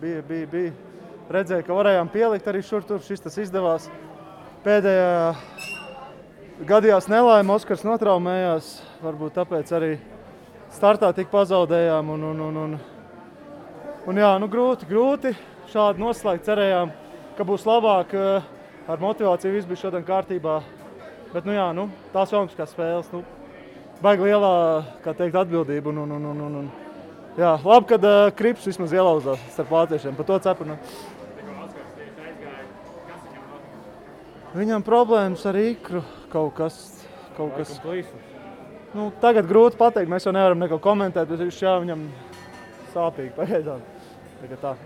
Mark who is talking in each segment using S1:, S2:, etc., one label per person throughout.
S1: bija. Redzēju, ka varējām pielikt arī šur tur, šis tas izdevās. Pēdējā gadījās nelaime, Oskars notraumējās, varbūt tāpēc arī startā tik pazaudējām. Un jā, nu grūti šādi noslēgt. Cerējām, ka būs labāk, ar motivāciju viss bija šodien kārtībā. Bet tās olimpiskās spēles, baigi lielā, kā teikt, atbildība. Jā, labi, kad Krips vismaz ielauzās starp vāciešiem, par to cepinu. Viņam problēmas ar ikru kaut kas. Tagad grūti pateikt, mēs jau nevaram neko komentēt, bet viņam sāpīgi pagaidām. Tagad tā.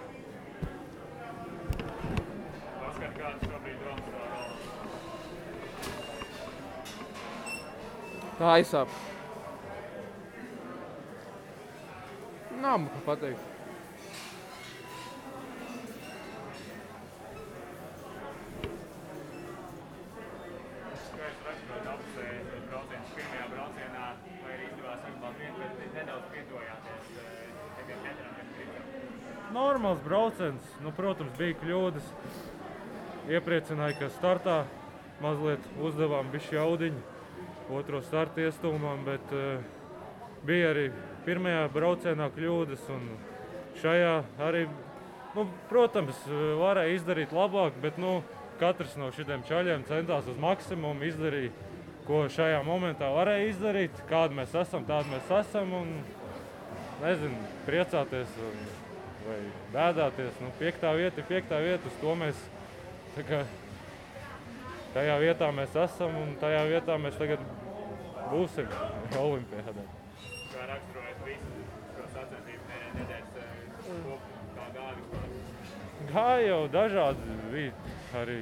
S2: Tā aizsāp. Nav ko pateikt.
S3: Normāls brauciens. Protams, bija kļūdas. Iepriecināja, ka startā mazliet uzdevām bišķi jaudiņu. Otro startu iestūmām, bet bija arī pirmajā braucienā kļūdas. Un šajā arī, protams, varēja izdarīt labāk, bet katrs no šitiem čaļiem centās uz maksimumu, izdarīja, ko šajā momentā varēja izdarīt. Kādi mēs esam, tādi mēs esam. Un, priecāties vai bēdāties. 5. vieta ir 5. vieta, uz to mēs tajā vietā mēs esam un tajā vietā mēs tagad būsim olimpiādā.
S4: Kā raksturojat visu šo sacensību nedēļas kā gāju?
S3: Gāja jau dažādi bija arī.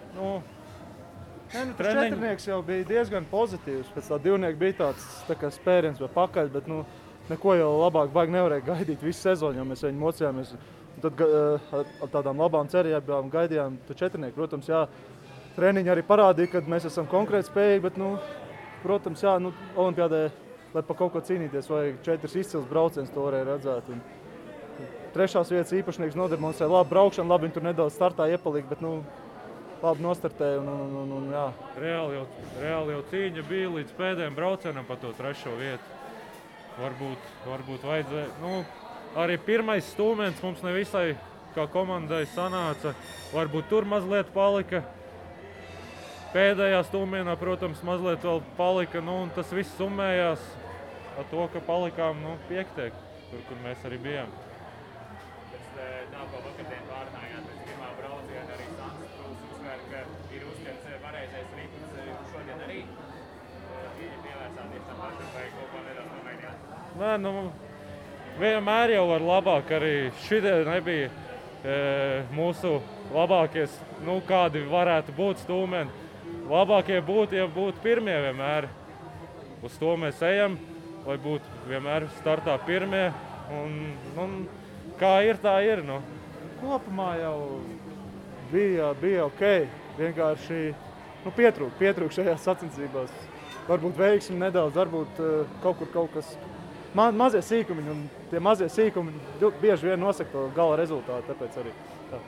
S1: Četrnieks jau bija diezgan pozitīvs. Pēc tā divnieka bija tāds tā kā spēriens vai pakaļ, bet neko jau labāk baigi nevarēja gaidīt visu sezonu, jo mēs viņu mocījāmies. Un tad ar tādām labām cerībām gaidījām to četrnieku. Protams, jā, treniņi arī parādīja, ka mēs esam konkrēti spējīgi, bet, protams, jā, olimpiādē, lai pa kaut ko cīnīties, vajag 4 izcils brauciens, to varēja redzēt. Un 3. vietas īpašnieks nodemonstrēja labu braukšanu, labi viņi tur nedaudz startā iepalika, bet, labi nostartēja un jā.
S3: Reāli jau cīņa bija līdz pēdējiem braucienam pa to 3. vietu. Varbūt vajadzēja, arī pirmais stūmens mums nevisai kā komandai sanāca, varbūt tur mazliet palika. Pēdējā stūmienā, protams, mazliet vēl palika, un tas viss summējās ar to, ka palikām 5. tur, kur mēs arī bijām.
S4: Pēc tā, ko vakardien pārnājāt, pēc pirmā brauciena arī Sants Krūs uzsver, ka ir uzķerts pareizais ritms. Šodien arī pievērsāties tam pašam vai kaut ko nedaudz nomainījāt?
S3: Vienmēr jau var labāk, arī šitie nebija mūsu labākie, kādi varētu būt stūmeni. Labākie būtu, ja būtu pirmie vienmēr. Uz to mēs ejam, lai būtu vienmēr startā pirmie. Un kā ir, tā ir.
S1: Kopumā jau bija ok. Vienkārši pietrūk šajās sacensībās. Varbūt veiksmi nedaudz, varbūt kaut kas. Mazie sīkumiņi, un tie mazie sīkumi bieži vien nosaka to gala rezultātu, tāpēc arī tā.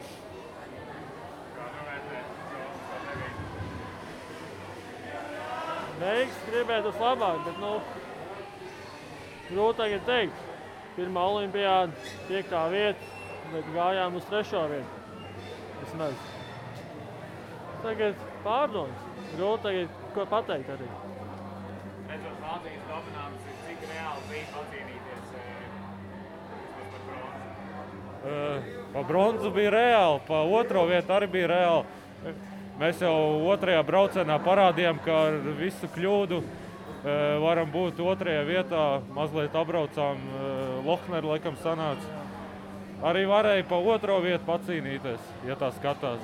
S5: Veiks gribētu uz labāk, bet, grūti tagad teikt. Pirmā olimpiāda, 5. vieta, bet gājām uz 3. vietu. Vismaz. Tagad pārdoms. Grūti tagad ko pateikt arī.
S4: Redzot Vācijas dominants, cik reāli bija pacīnīties par bronzu?
S3: Pa bronzu bija reāli, pa 2. vietu arī bija reāli. Mēs jau 2. braucienā parādījām, ka ar visu kļūdu varam būt 2. vietā. Mazliet apbraucām, Lohner laikam sanāca. Arī varēja pa 2. vietu pacīnīties, ja tā skatās.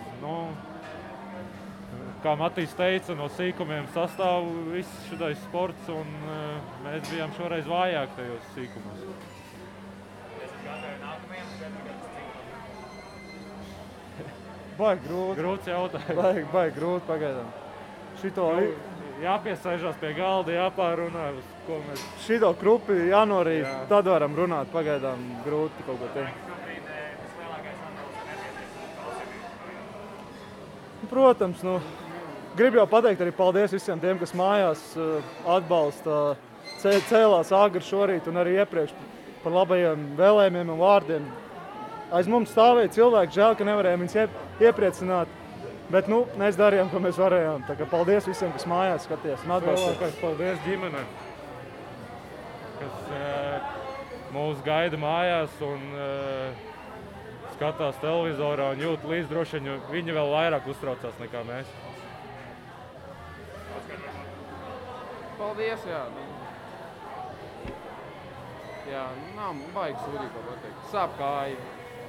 S3: Kā Matīs teica, no sīkumiem sastāv viss šitais sports, un mēs bijām šoreiz vājāk tajos sīkumos.
S4: Esat gatavi nākamajam četrgadus
S1: Baigi grūti.
S3: Grūts jautājums.
S1: Baigi grūti pagaidām. Šito
S3: jāpiesēžās pie galda, jāpārunā, uz ko mēs...
S1: Šito krupi jānorīt, tad varam runāt pagaidām grūti kaut ko teikt.
S4: Šobrīd
S1: Protams, gribu jau pateikt arī paldies visiem tiem, kas mājās atbalsta, cēlās agri šorīt un arī iepriekš par labajiem vēlējumiem un vārdiem. Aiz mums stāvēja cilvēki, žēl, ka nevarējām viņus iepriecināt, bet mēs darījām, ko mēs varējām. Tā kā paldies visiem, kas mājās skatījās un atbalsta.
S3: Lielākais paldies ģimenei, kas mūs gaida mājās un skatās televizorā un jūt līdz droši vien, jo viņi vēl vairāk uztraucās nekā mēs.
S2: Paldies, jā. Jā, nav baigi sūdīgi, ko pateikt. Sāp kāja.